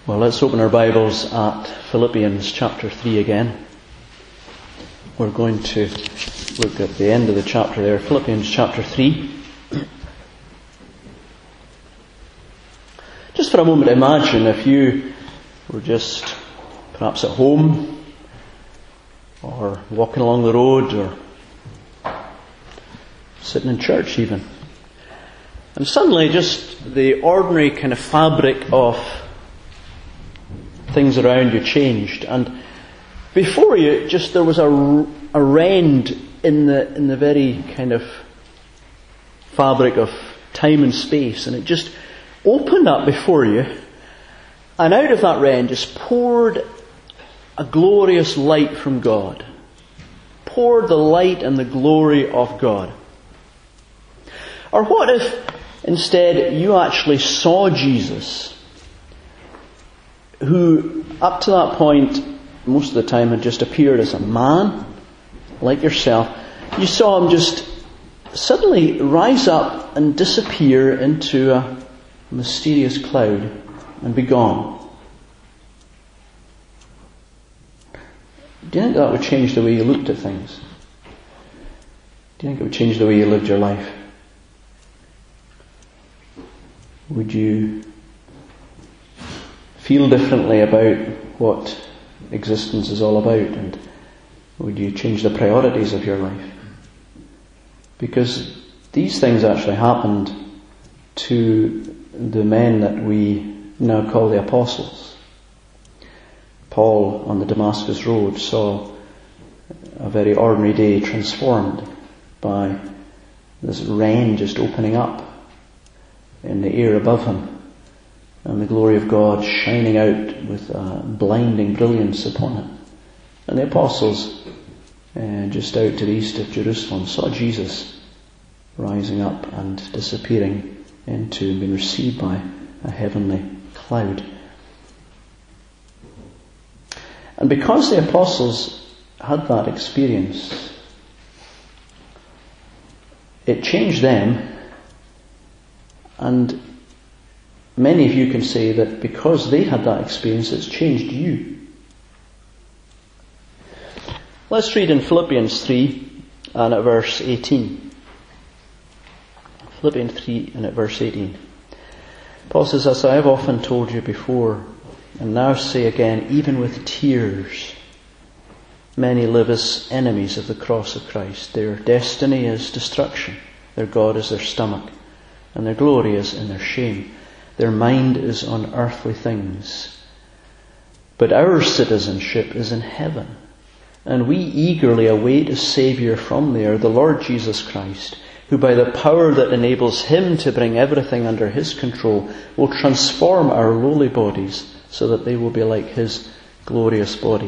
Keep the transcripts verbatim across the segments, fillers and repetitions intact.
Well, let's open our Bibles at Philippians chapter three again. We're going to look at the end of the chapter there, Philippians chapter three. Just for a moment, imagine if you were just perhaps at home or walking along the road or sitting in church even. And suddenly just the ordinary kind of fabric of things around you changed, and before you just there was a, a rend in the in the very kind of fabric of time and space, and it just opened up before you, and out of that rend just poured a glorious light from God. Poured the light and the glory of God. Or what if instead you actually saw Jesus, who up to that point most of the time had just appeared as a man like yourself. You saw him just suddenly rise up and disappear into a mysterious cloud and be gone. Do you think that would change the way you looked at things? Do you think it would change the way you lived your life? Would you feel differently about what existence is all about, and would you change the priorities of your life? Because these things actually happened to the men that we now call the apostles. Paul on the Damascus road saw a very ordinary day transformed by this rain just opening up in the air above him, and the glory of God shining out with a blinding brilliance upon it. And the apostles, uh, just out to the east of Jerusalem, saw Jesus rising up and disappearing into and being received by a heavenly cloud. And because the apostles had that experience, it changed them, and many of you can say that because they had that experience, it's changed you. Let's read in Philippians three and at verse eighteen. Philippians three and at verse eighteen. Paul says, "As I have often told you before, and now say again, even with tears, many live as enemies of the cross of Christ. Their destiny is destruction. Their God is their stomach, and their glory is in their shame. Their mind is on earthly things. But our citizenship is in heaven, and we eagerly await a Saviour from there, the Lord Jesus Christ, who by the power that enables Him to bring everything under His control will transform our lowly bodies so that they will be like His glorious body."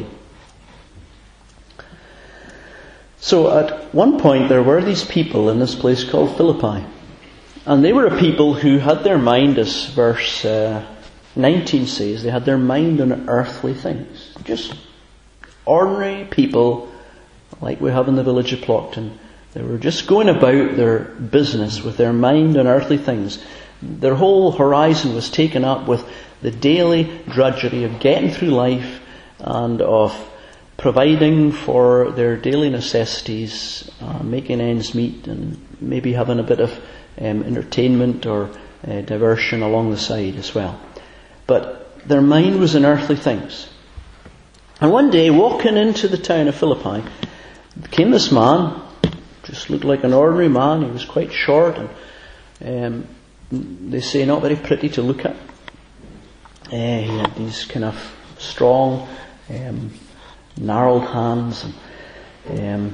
So at one point there were these people in this place called Philippi. And they were a people who had their mind, as verse uh, nineteen says, they had their mind on earthly things. Just ordinary people like we have in the village of Plockton. They were just going about their business with their mind on earthly things. Their whole horizon was taken up with the daily drudgery of getting through life and of providing for their daily necessities, uh, making ends meet, and maybe having a bit of Um, entertainment or uh, diversion along the side as well. But their mind was in earthly things. And one day, walking into the town of Philippi, came this man, just looked like an ordinary man. He was quite short and um, they say not very pretty to look at. Uh, he had these kind of strong, um, gnarled hands and um,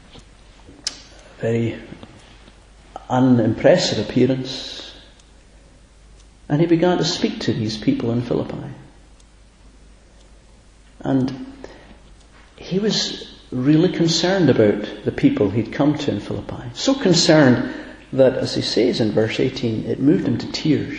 very unimpressive appearance. And he began to speak to these people in Philippi. And he was really concerned about the people he'd come to in Philippi. So concerned that, as he says in verse eighteen, it moved him to tears.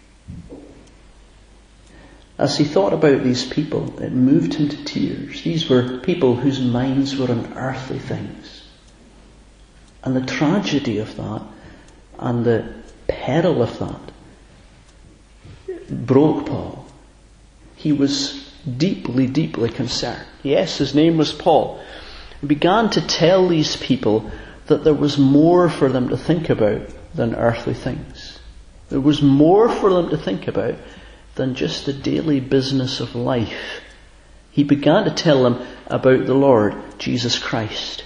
As he thought about these people, it moved him to tears. These were people whose minds were on earthly things. And the tragedy of that and the peril of that broke Paul. he was deeply, deeply concerned. Yes, his name was Paul. He began to tell these people that there was more for them to think about than earthly things. There was more for them to think about than just the daily business of life. He began to tell them about the Lord Jesus Christ.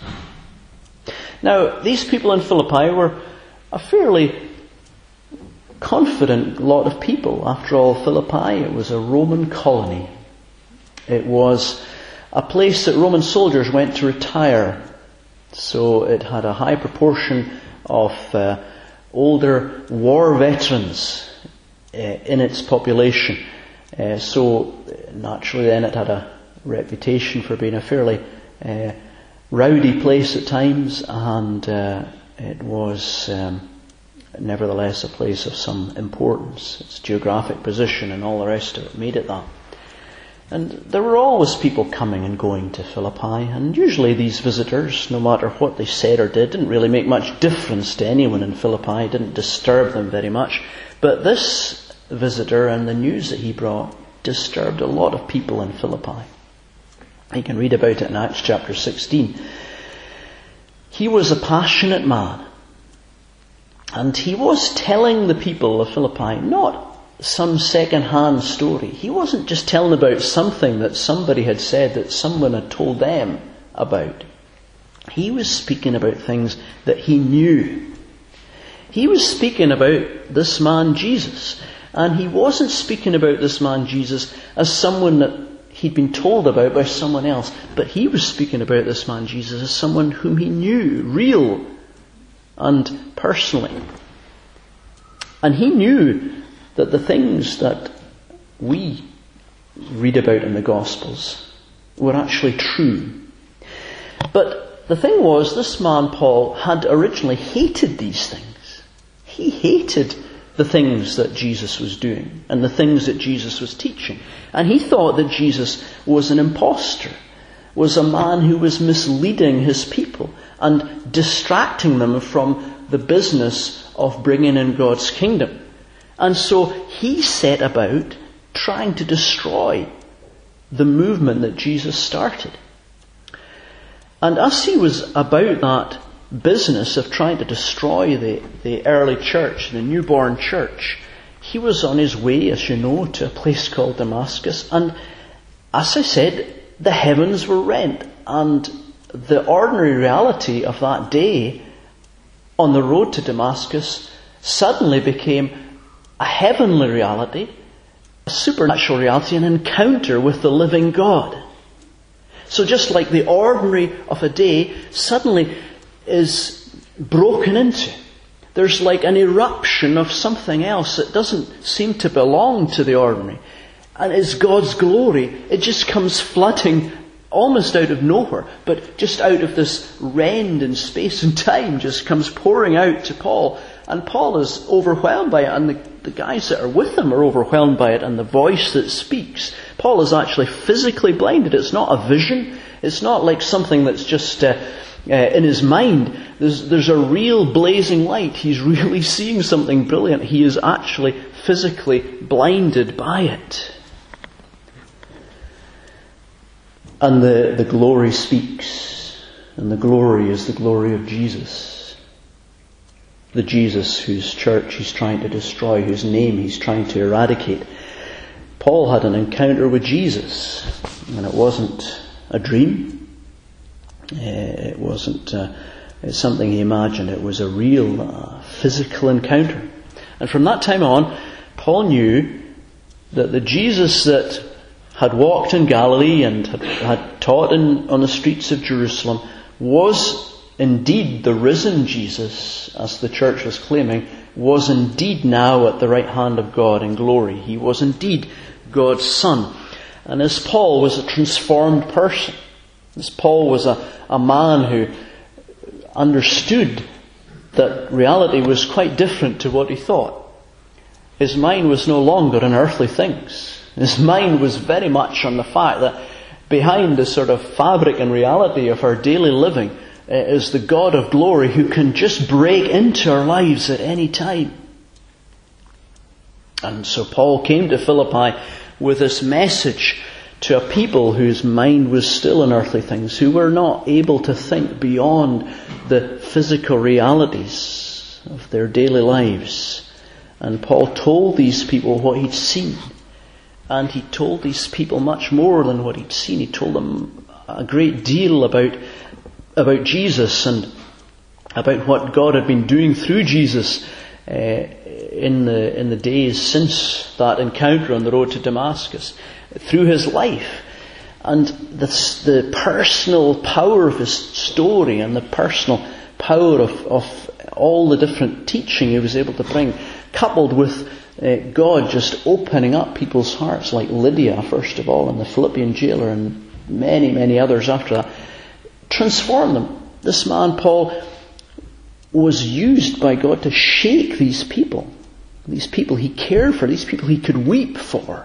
Now, these people in Philippi were a fairly confident lot of people. After all, Philippi, it was a Roman colony. It was a place that Roman soldiers went to retire. So it had a high proportion of uh, older war veterans uh, in its population. Uh, so naturally then it had a reputation for being a fairly uh, rowdy place at times, and uh, it was um, nevertheless a place of some importance. Its geographic position and all the rest of it made it that. And there were always people coming and going to Philippi, and usually these visitors, no matter what they said or did, didn't really make much difference to anyone in Philippi, didn't disturb them very much. But this visitor and the news that he brought disturbed a lot of people in Philippi. You can read about it in Acts chapter sixteen. He was a passionate man, and he was telling the people of Philippi not some second-hand story. He wasn't just telling about something that somebody had said, that someone had told them about. He was speaking about things that he knew. He was speaking about this man Jesus. And he wasn't speaking about this man Jesus as someone that he'd been told about by someone else. But he was speaking about this man Jesus as someone whom he knew, real and personally. And he knew that the things that we read about in the Gospels were actually true. But the thing was, this man Paul had originally hated these things. He hated the things that Jesus was doing and the things that Jesus was teaching. And he thought that Jesus was an impostor, was a man who was misleading his people and distracting them from the business of bringing in God's kingdom. And so he set about trying to destroy the movement that Jesus started. And as he was about that business of trying to destroy the, the early church, the newborn church, he was on his way, as you know, to a place called Damascus. And as I said, the heavens were rent, and the ordinary reality of that day on the road to Damascus suddenly became a heavenly reality, a supernatural reality, an encounter with the living God. So just like the ordinary of a day suddenly is broken into, there's like an eruption of something else that doesn't seem to belong to the ordinary. And it's God's glory. It just comes flooding almost out of nowhere, but just out of this rend in space and time, just comes pouring out to Paul. And Paul is overwhelmed by it, and the, the guys that are with him are overwhelmed by it, and the voice that speaks. Paul is actually physically blinded. It's not a vision. It's not like something that's just uh, uh, in his mind. There's, there's a real blazing light. He's really seeing something brilliant. He is actually physically blinded by it. And the, the glory speaks. And the glory is the glory of Jesus. The Jesus whose church he's trying to destroy, whose name he's trying to eradicate. Paul had an encounter with Jesus, and it wasn't a dream. It wasn't uh, something he imagined. It was a real uh, physical encounter. And from that time on, Paul knew that the Jesus that had walked in Galilee and had, had taught in, on the streets of Jerusalem was indeed the risen Jesus, as the church was claiming, was indeed now at the right hand of God in glory. He was indeed God's Son. And as Paul was a transformed person, as Paul was a, a man who understood that reality was quite different to what he thought. His mind was no longer on earthly things. His mind was very much on the fact that behind the sort of fabric and reality of our daily living is the God of glory who can just break into our lives at any time. And so Paul came to Philippi with this message to a people whose mind was still in earthly things, who were not able to think beyond the physical realities of their daily lives. And Paul told these people what he'd seen. And he told these people much more than what he'd seen. He told them a great deal about, about Jesus and about what God had been doing through Jesus uh, in the in the days since that encounter on the road to Damascus, through his life, and the, the personal power of his story and the personal power of, of all the different teaching he was able to bring, coupled with uh, God just opening up people's hearts, like Lydia first of all, and the Philippian jailer, and many, many others after that, transformed them. This man, Paul, was used by God to shake these people. These people he cared for, these people he could weep for.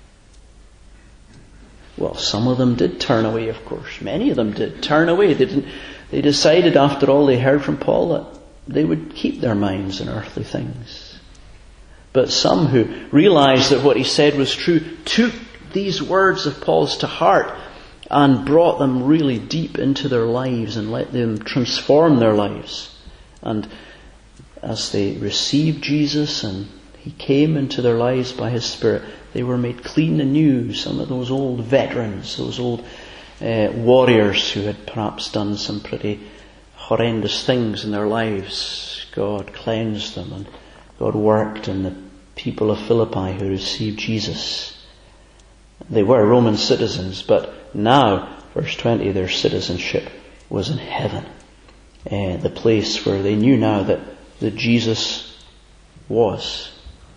Well, some of them did turn away, of course. Many of them did turn away. They didn't. They decided, after all they heard from Paul, that they would keep their minds in earthly things. But some who realized that what he said was true took these words of Paul's to heart and brought them really deep into their lives and let them transform their lives. And as they received Jesus and he came into their lives by his Spirit, they were made clean and new. Some of those old veterans, those old uh, warriors who had perhaps done some pretty horrendous things in their lives, God cleansed them, and God worked in the people of Philippi who received Jesus. They were Roman citizens, but now, verse twenty, their citizenship was in heaven. Uh, the place where they knew now that, that Jesus was.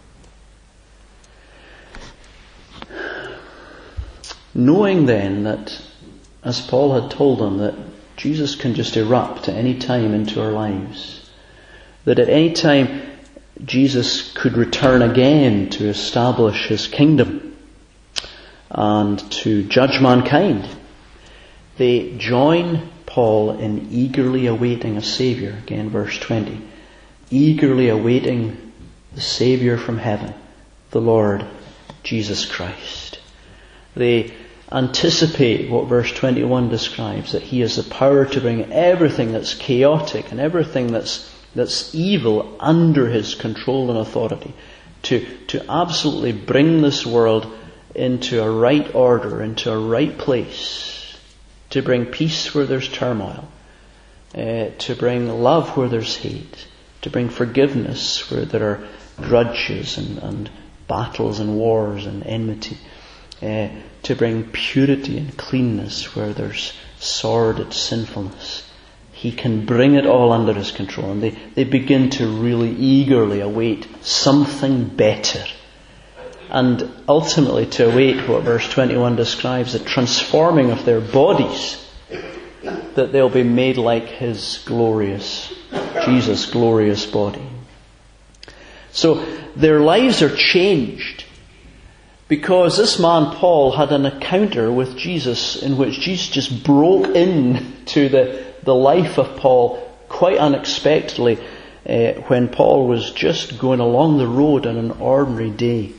Knowing then that, as Paul had told them, that Jesus can just erupt at any time into our lives, that at any time Jesus could return again to establish his kingdom and to judge mankind, they join Paul in eagerly awaiting a Saviour. Again, verse twenty. Eagerly awaiting the Saviour from heaven, the Lord Jesus Christ. They anticipate what verse twenty-one describes, that he has the power to bring everything that's chaotic and everything that's that's evil under his control and authority, to, to absolutely bring this world into a right order, into a right place, to bring peace where there's turmoil, uh, to bring love where there's hate, to bring forgiveness where there are grudges and, and battles and wars and enmity, uh, to bring purity and cleanness where there's sordid sinfulness. He can bring it all under his control, and they, they begin to really eagerly await something better. And ultimately to await what verse twenty-one describes, the transforming of their bodies, that they'll be made like his glorious, Jesus' glorious body. So their lives are changed because this man Paul had an encounter with Jesus in which Jesus just broke into the, the life of Paul quite unexpectedly uh, when Paul was just going along the road on an ordinary day.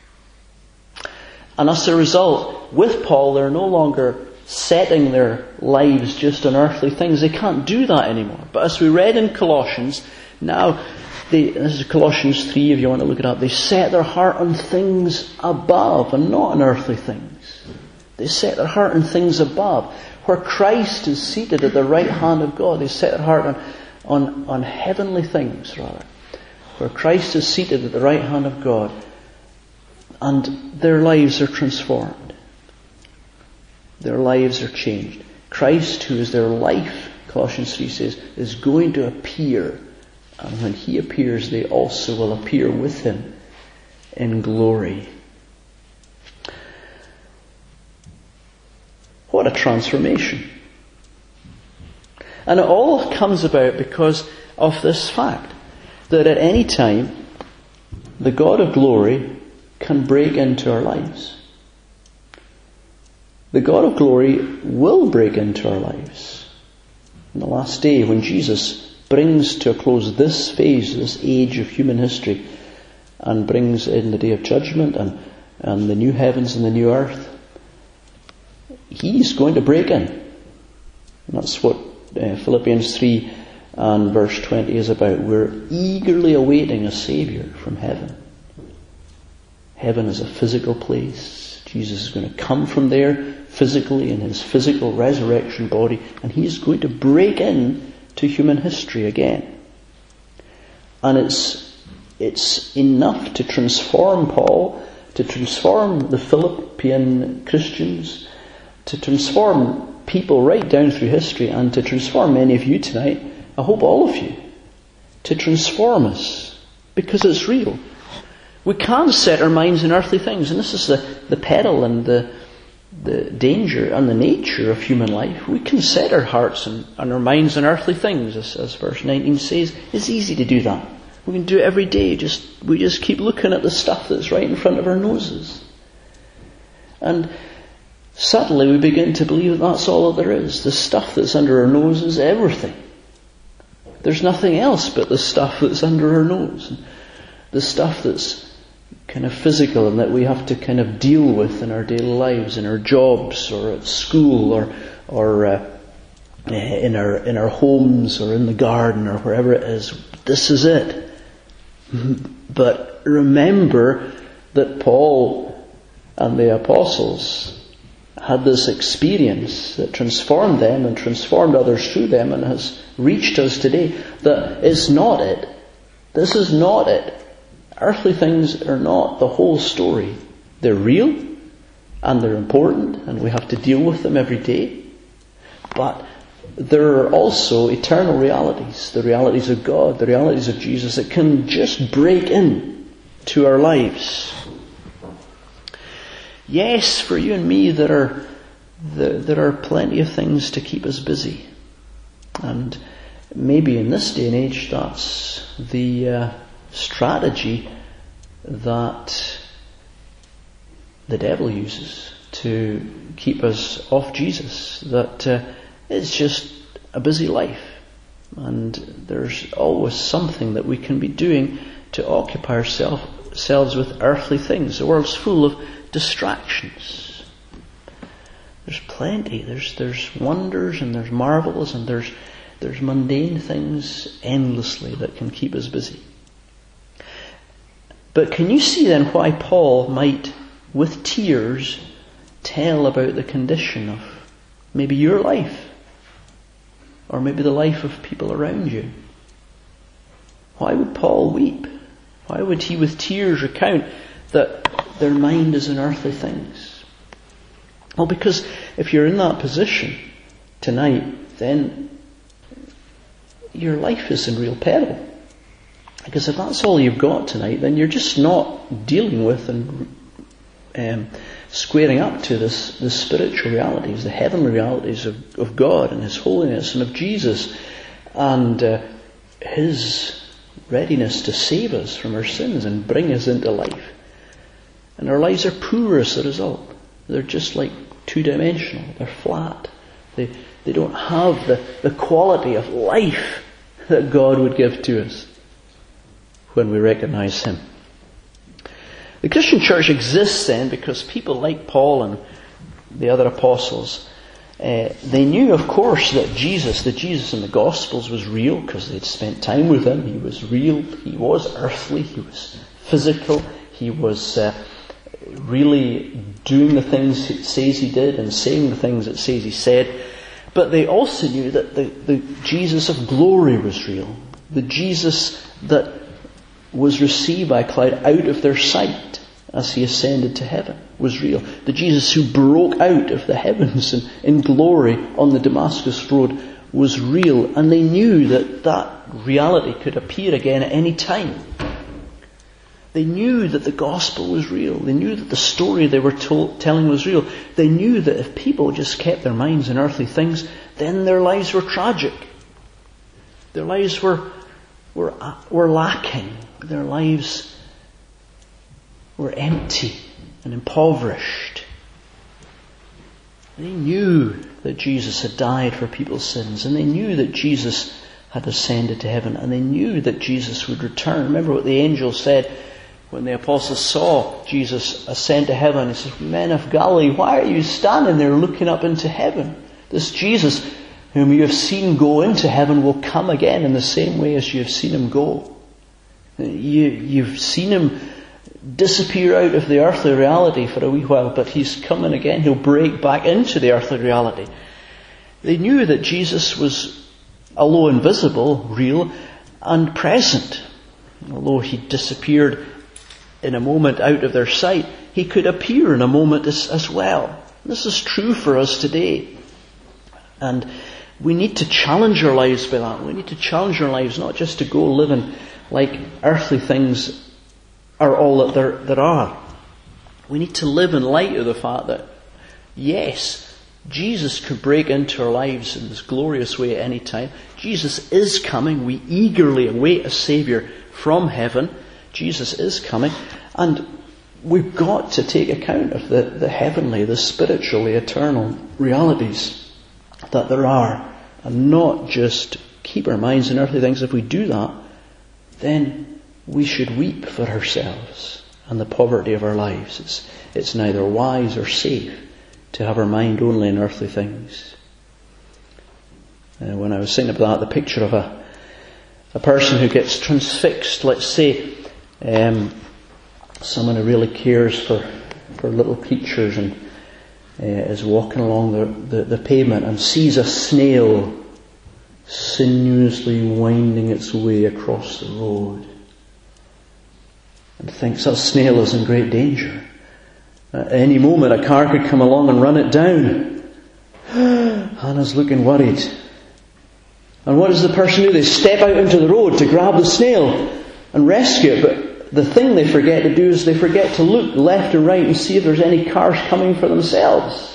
And as a result, with Paul, they're no longer setting their lives just on earthly things. They can't do that anymore. But as we read in Colossians, now, they, this is Colossians three, if you want to look it up, they set their heart on things above and not on earthly things. They set their heart on things above, where Christ is seated at the right hand of God. They set their heart on, on, on heavenly things, rather, where Christ is seated at the right hand of God. And their lives are transformed. Their lives are changed. Christ, who is their life, Colossians three says, is going to appear. And when he appears, they also will appear with him in glory. What a transformation. And it all comes about because of this fact, that at any time, the God of glory can break into our lives. The God of glory will break into our lives. On the last day, when Jesus brings to a close this phase, this age of human history, and brings in the day of judgment and and the new heavens and the new earth, He's going to break in. And that's what uh, Philippians three and verse twenty is about. We're eagerly awaiting a Saviour from heaven. Heaven is a physical place. Jesus is going to come from there physically in His physical resurrection body, and He is going to break in to human history again. And it's it's enough to transform Paul, to transform the Philippian Christians, to transform people right down through history, and to transform many of you tonight, I hope all of you, to transform us, because it's real. We can set our minds on earthly things, and this is the, the peril and the the danger and the nature of human life. We can set our hearts and, and our minds on earthly things, as, as verse nineteen says. It's easy to do that. We can do it every day. Just we just keep looking at the stuff that's right in front of our noses. And suddenly we begin to believe that that's all that there is. The stuff that's under our nose is everything. There's nothing else but the stuff that's under our nose. The stuff that's kind of physical and that we have to kind of deal with in our daily lives, in our jobs or at school or or uh, in our in our homes or in the garden or wherever it is. This is it. But remember that Paul and the apostles had this experience that transformed them and transformed others through them and has reached us today. That it's not it. This is not it. Earthly things are not the whole story. They're real and they're important and we have to deal with them every day. But there are also eternal realities, the realities of God, the realities of Jesus that can just break in to our lives. Yes, for you and me there are there are plenty of things to keep us busy. And maybe in this day and age that's the uh, strategy that the devil uses to keep us off Jesus. That uh, it's just a busy life, and there's always something that we can be doing to occupy ourselves with earthly things. The world's full of distractions. There's plenty. There's there's wonders and there's marvels and there's there's mundane things endlessly that can keep us busy. But can you see then why Paul might, with tears, tell about the condition of maybe your life, or maybe the life of people around you? Why would Paul weep? Why would he with tears recount that their mind is in earthly things? Well, because if you're in that position tonight, then your life is in real peril. Because if that's all you've got tonight, then you're just not dealing with and um, squaring up to this the spiritual realities, the heavenly realities of, of God and His holiness and of Jesus and uh, His readiness to save us from our sins and bring us into life. And our lives are poor as a result. They're just like two-dimensional. They're flat. They they don't have the, the quality of life that God would give to us when we recognize Him. The Christian church exists then because people like Paul and the other apostles, uh, they knew, of course, that Jesus, the Jesus in the Gospels was real because they'd spent time with Him. He was real. He was earthly. He was physical. He was uh, really doing the things it says He did and saying the things it says He said. But they also knew that the, the Jesus of glory was real. The Jesus that was received by a cloud out of their sight as He ascended to heaven was real. The Jesus who broke out of the heavens in, in glory on the Damascus road was real. And they knew that that reality could appear again at any time. They knew that the gospel was real. They knew that the story they were told, telling was real. They knew that if people just kept their minds on earthly things, then their lives were tragic. Their lives were were were lacking. Their lives were empty and impoverished. They knew that Jesus had died for people's sins, and they knew that Jesus had ascended to heaven, and they knew that Jesus would return. Remember what the angel said When the apostles saw Jesus ascend to heaven, he says, "Men of Galilee, why are you standing there looking up into heaven? This Jesus whom you have seen go into heaven will come again in the same way as you have seen him go." You, you've seen him disappear out of the earthly reality for a wee while, but he's coming again. He'll break back into the earthly reality. They knew that Jesus was, although invisible, real and present. Although he disappeared in a moment out of their sight, he could appear in a moment as, as well. This is true for us today. And we need to challenge our lives by that. We need to challenge our lives not just to go living like earthly things are all that there, there are. We need to live in light of the fact that, yes, Jesus could break into our lives in this glorious way at any time. Jesus is coming. We eagerly await a Saviour from heaven. Jesus is coming. And we've got to take account of the, the heavenly, the spiritual, the eternal realities that there are. And not just keep our minds on earthly things. If we do that, then we should weep for ourselves and the poverty of our lives. It's, it's neither wise or safe to have our mind only on earthly things. Uh, when I was thinking about that, the picture of a a person who gets transfixed, let's say, um, someone who really cares for, for little creatures and uh, is walking along the, the, the pavement and sees a snail sinuously winding its way across the road, and thinks that snail is in great danger. At any moment a car could come along and run it down. Hannah's looking worried. And what does the person do? They step out into the road to grab the snail and rescue it. But the thing they forget to do is they forget to look left and right and see if there's any cars coming for themselves.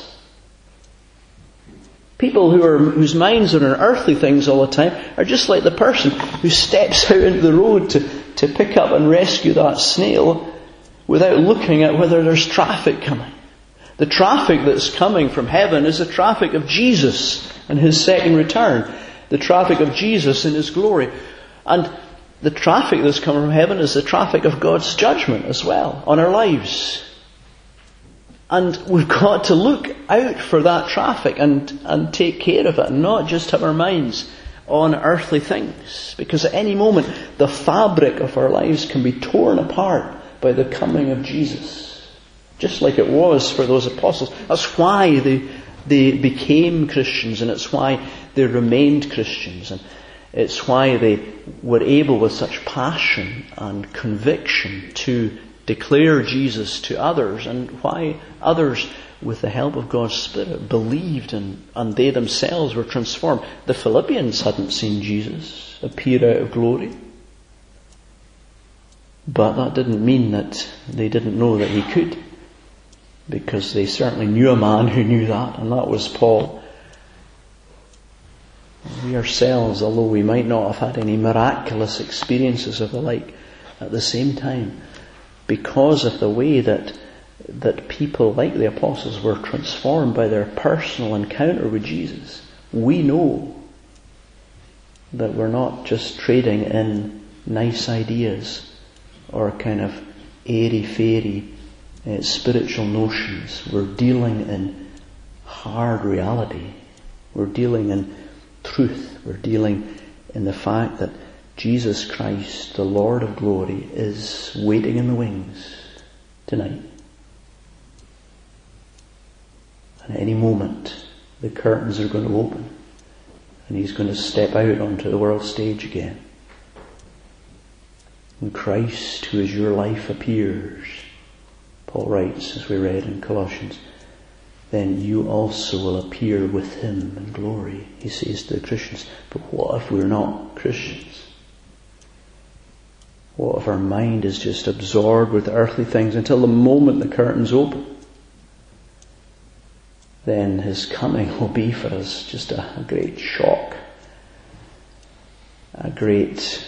People who are whose minds are on earthly things all the time are just like the person who steps out into the road to, to pick up and rescue that snail without looking at whether there's traffic coming. The traffic that's coming from heaven is the traffic of Jesus and his second return. The traffic of Jesus in his glory. And the traffic that's coming from heaven is the traffic of God's judgment as well on our lives. And we've got to look out for that traffic and, and take care of it, and not just have our minds on earthly things. Because at any moment, the fabric of our lives can be torn apart by the coming of Jesus. Just like it was for those apostles. That's why they, they became Christians, and it's why they remained Christians. And it's why they were able with such passion and conviction to declare Jesus to others, and why others, with the help of God's Spirit, believed and, and they themselves were transformed. The Philippians hadn't seen Jesus appear out of glory. But that didn't mean that they didn't know that he could, because they certainly knew a man who knew that, and that was Paul. We ourselves, although we might not have had any miraculous experiences of the like at the same time, because of the way that that people like the apostles were transformed by their personal encounter with Jesus, we know that we're not just trading in nice ideas or kind of airy-fairy uh, spiritual notions. We're dealing in hard reality. We're dealing in truth. We're dealing in the fact that Jesus Christ, the Lord of glory, is waiting in the wings tonight. And at any moment, the curtains are going to open, and he's going to step out onto the world stage again. When Christ, who is your life, appears, Paul writes, as we read in Colossians, then you also will appear with him in glory. He says to the Christians, but what if we're not Christians? What if our mind is just absorbed with earthly things until the moment the curtains open? Then his coming will be for us just a, a great shock, a great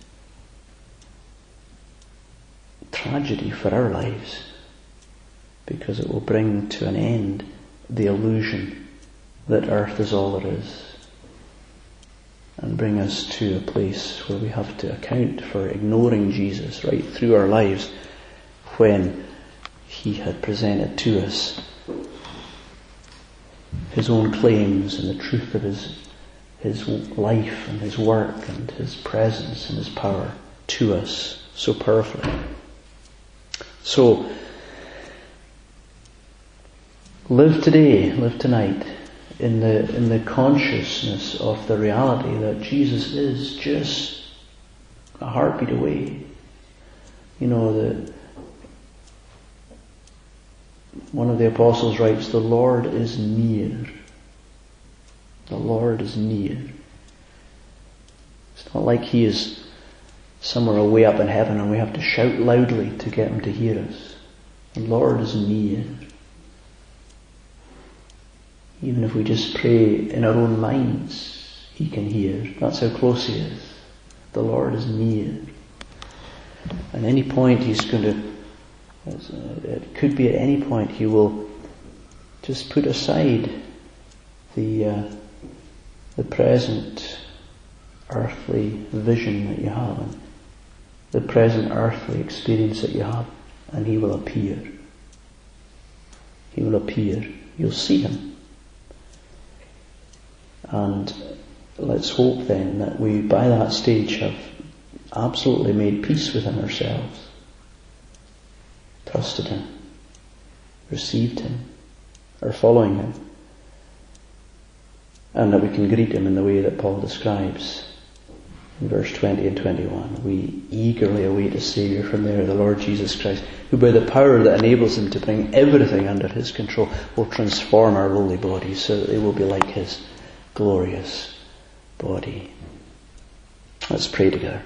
tragedy for our lives, because it will bring to an end the illusion that earth is all there is, and bring us to a place where we have to account for ignoring Jesus right through our lives when he had presented to us his own claims and the truth of his his life and his work and his presence and his power to us so powerfully. So, live today, live tonight in the in the consciousness of the reality that Jesus is just a heartbeat away. You know, the one of the apostles writes, "The Lord is near. The Lord is near." It's not like he is somewhere away up in heaven and we have to shout loudly to get him to hear us. The Lord is near. Even if we just pray in our own minds, he can hear. That's how close he is. The Lord is near. At any point he's going to, it could be at any point he will just put aside the uh, the present earthly vision that you have, and the present earthly experience that you have, and he will appear. He will appear. You'll see him. And let's hope then that we, by that stage, have absolutely made peace within ourselves, trusted him, received him, are following him, and that we can greet him in the way that Paul describes in verse twenty and twenty-one. We eagerly await a Saviour from there, the Lord Jesus Christ, who by the power that enables him to bring everything under his control will transform our lowly bodies so that they will be like his glorious body. Let's pray together.